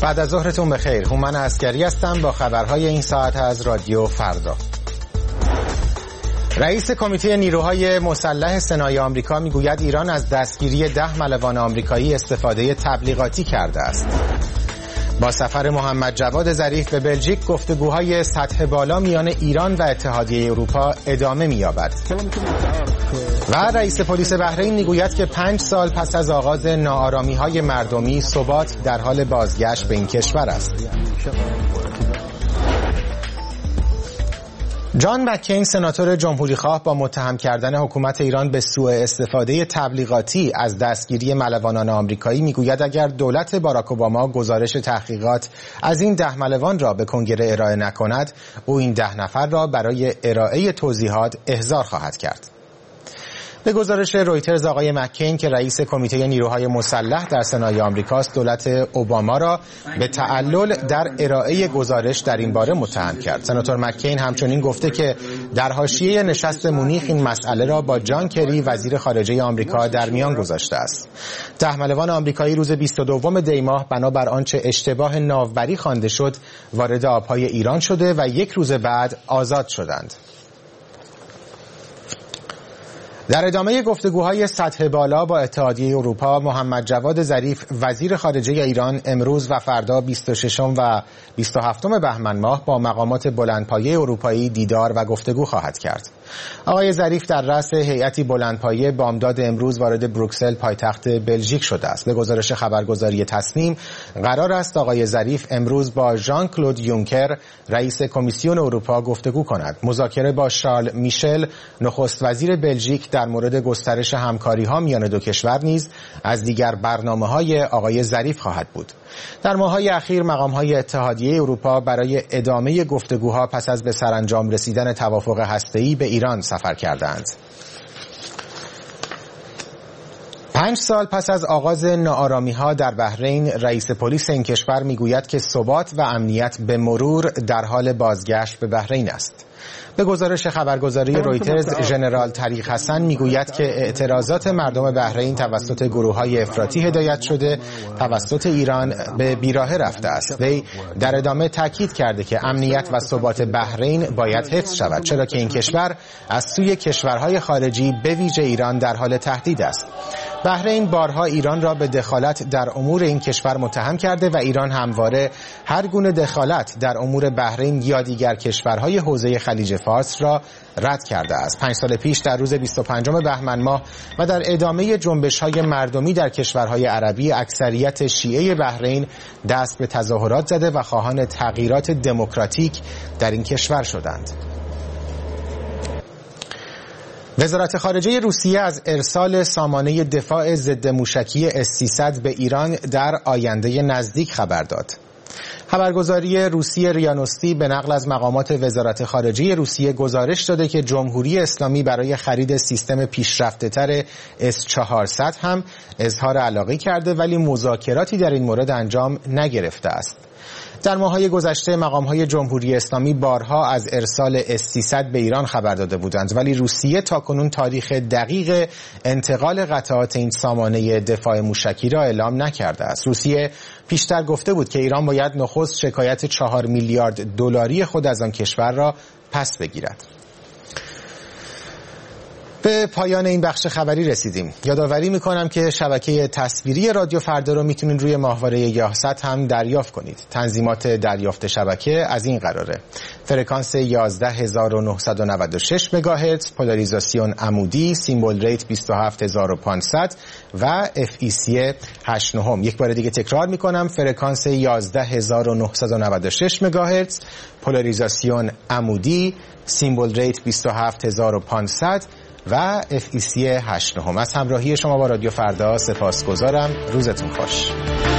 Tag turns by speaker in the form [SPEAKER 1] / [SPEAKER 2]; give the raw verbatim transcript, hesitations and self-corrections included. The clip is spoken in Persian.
[SPEAKER 1] بعد از ظهرتون بخیر. هومن عسکری هستم با خبرهای این ساعت از رادیو فردا. رئیس کمیته نیروهای مسلح سنای آمریکا میگوید ایران از دستگیری ده ملوان آمریکایی استفاده تبلیغاتی کرده است. با سفر محمد جواد ظریف به بلژیک گفتگوهای سطح بالا میان ایران و اتحادیه اروپا ادامه می‌یابد. و رئیس پلیس بحرین میگوید که پنج سال پس از آغاز ناآرامی‌های مردمی ثبات در حال بازگشت به این کشور است. جان مکین سناتور جمهوریخواه با متهم کردن حکومت ایران به سوء استفاده تبلیغاتی از دستگیری ملوانان آمریکایی میگوید اگر دولت باراک اوباما گزارش تحقیقات از این ده ملوان را به کنگره ارائه نکند، او این ده نفر را برای ارائه توضیحات احضار خواهد کرد. به گزارش رویترز آقای مکین که رئیس کمیته نیروهای مسلح در سنای آمریکاست، دولت اوباما را به تعلل در ارائه گزارش در این باره متهم کرد. سناتور مکین همچنین گفته که در حاشیه نشست مونیخ این مسئله را با جان کری وزیر خارجه آمریکا در میان گذاشته است. ده ملوان آمریکایی روز بیست و دوم دی ماه بنابر آنچه اشتباه ناوبری خوانده شد وارد آبهای ایران شده و یک روز بعد آزاد شدند. در ادامه گفتگوهای سطح بالا با اتحادیه اروپا، محمد جواد ظریف وزیر خارجه ایران امروز و فردا بیست و ششم و بیست و هفتم بهمن ماه با مقامات بلندپایه اروپایی دیدار و گفتگو خواهد کرد. آقای ظریف در رأس هیئتی بلندپایه بامداد امروز وارد بروکسل پایتخت بلژیک شده است. به گزارش خبرگزاری تصنیم قرار است آقای ظریف امروز با ژان کلود یونکر رئیس کمیسیون اروپا گفتگو کند. مذاکره با شارل میشل نخست وزیر بلژیک در مورد گسترش همکاری‌ها میان دو کشور نیز از دیگر برنامه‌های آقای ظریف خواهد بود. در ماه‌های اخیر مقام‌های اتحادیه اروپا برای ادامه گفتگوها پس از به سرانجام رسیدن توافق هسته‌ای به ایران سفر کردند. پنج سال پس از آغاز ناآرامی‌ها در بحرین، رئیس پلیس این کشور میگوید که ثبات و امنیت به مرور در حال بازگشت به بحرین است. به گزارش خبرگزاری رویترز، ژنرال طریق حسن میگوید که اعتراضات مردم بحرین توسط گروه‌های افراطی هدایت شده توسط ایران به بیراهه رفته است. وی در ادامه تاکید کرده که امنیت و ثبات بحرین باید حفظ شود، چرا که این کشور از سوی کشورهای خارجی به ویژه ایران در حال تهدید است. بحرین بارها ایران را به دخالت در امور این کشور متهم کرده و ایران همواره هر گونه دخالت در امور بحرین یا دیگر کشورهای حوزه خلیج فارس را رد کرده است. پنج سال پیش در روز بیست و پنجم بهمن ماه و در ادامه جنبش‌های مردمی در کشورهای عربی، اکثریت شیعه بحرین دست به تظاهرات زده و خواهان تغییرات دموکراتیک در این کشور شدند. وزارت خارجه روسیه از ارسال سامانه دفاع ضد موشکی اس سیصد به ایران در آینده نزدیک خبر داد. خبرگزاری روسیه ریانوستی به نقل از مقامات وزارت خارجه روسیه گزارش داده که جمهوری اسلامی برای خرید سیستم پیشرفته‌تر اس چهارصد هم اظهار علاقه کرده، ولی مذاکراتی در این مورد انجام نگرفته است. در ماه‌های گذشته مقام‌های جمهوری اسلامی بارها از ارسال اس سیصد به ایران خبر داده بودند، ولی روسیه تاکنون تاریخ دقیق انتقال قطعات این سامانه دفاع موشکی را اعلام نکرده است. روسیه پیشتر گفته بود که ایران باید نخست شکایت چهار میلیارد دلاری خود از آن کشور را پس بگیرد. به پایان این بخش خبری رسیدیم. یادآوری میکنم که شبکه تصویری رادیو فردا رو میتونید روی ماهواره یاهصد هم دریافت کنید. تنظیمات دریافت شبکه از این قراره: فرکانس یازده هزار و نهصد و نود و شش مگاهرتز، پولاریزاسیون عمودی، سیمبل ریت بیست و هفت هزار و پانصد و اف ای سی هشت نهم. یک بار دیگه تکرار میکنم: فرکانس یازده هزار و نهصد و نود و شش مگاهرتز، پولاریزاسیون عمودی، سیمبل ریت بیست و هفت هزار و پانصد و اف ای سی هشت نهم. از همراهی شما با رادیو فردا سپاسگزارم. روزتون خوش.